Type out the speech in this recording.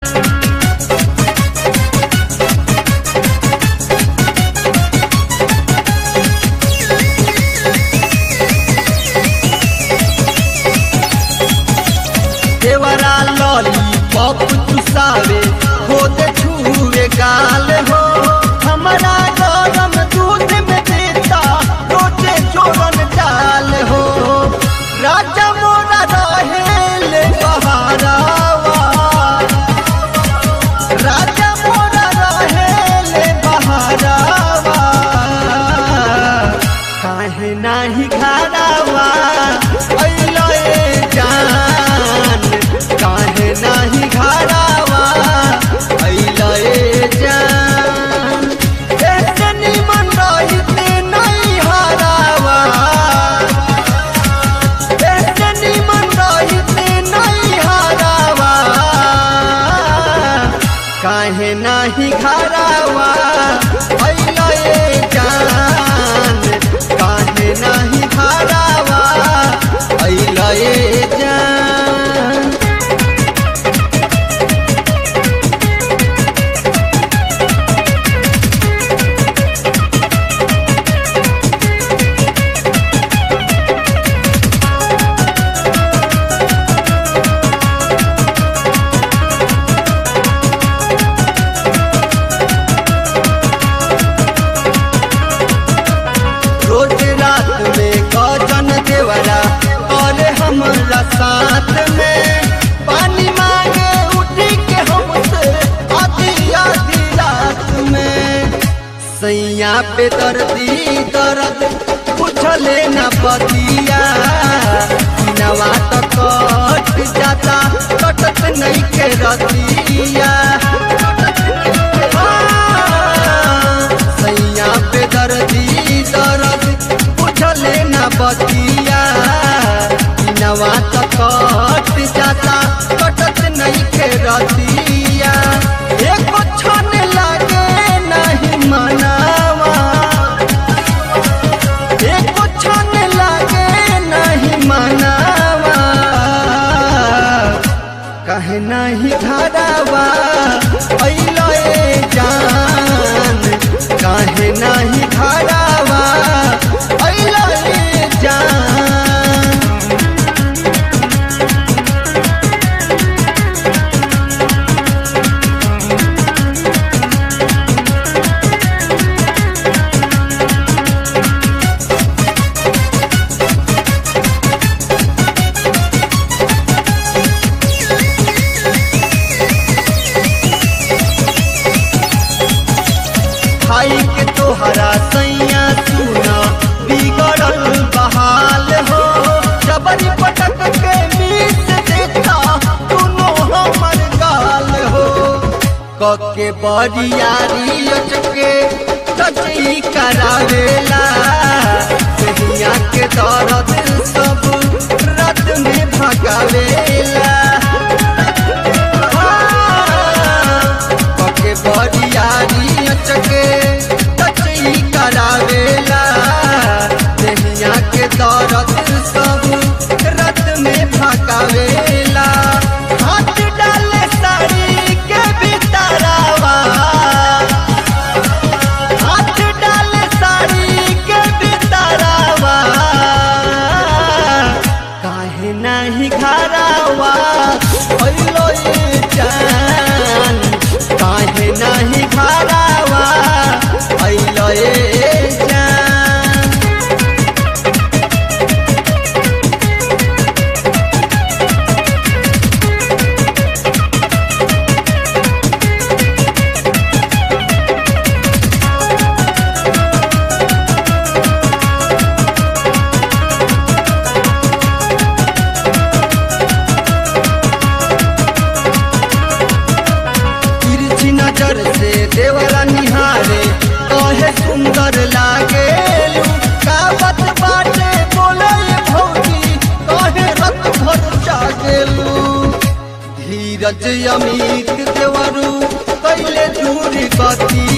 देवरा लॉलीपॉप चुसावे खुद छुए गाल हो हमारा गरम दूध में देता रोटे जोरन डाल हो राजा मोरा रहेल बहारावा राजा मोरा रहेल बहारावा काहे नाही घरावा अइलो जान काहे नाही घरावा अइलो जान ऐसे निमन रहिते नहीं हरावा ऐसे निमन रहिते नहीं हरावा काहे नाही घरावा अइलो जान काहे नाही घरावा अइलो जान रोज रात में गजन देवरा और हमरा साथ में पानी मांगे उठी के हमसे आधी आधी रात में सैया पे दर्दी दर्द पूछले न बतिया नवा तो कट जाता कटत नहीं के रतिया सैया पे दर्दी दर्द पूछले न बतिया नवा तो कट जाता कटत नहीं के रतिया एक क्षण लागे नहीं मनावा एक क्षण लागे नहीं मनावा कहे नहीं घरावा अइलो जान काहे नहीं घरावा अइलो जान भाई के तोहरा सैया सुना बिगड़ल बहाल हो जबरी पटक के मीत देता तूनो हमर गाल हो कके बरियारी अचके तची करावेला दुनिया के दर्द सब रात में भगावेला कके बरियारी अचके तची करावेला दुनिया के दर्द सब रात में भगावेला हाथ डाले साड़ी के भीतरवा हाथ डाले साड़ी के भीतरवा काहे नहीं घरावा अइलो जान काहे नहीं घरावा अइलो जान तिरछी नजर से देवरा निहारे कहे सुंदर लागे का बात बाटे बोले भौजी कहे रत भर जागेलू धीरज अमित देवरू कैले दूरी गति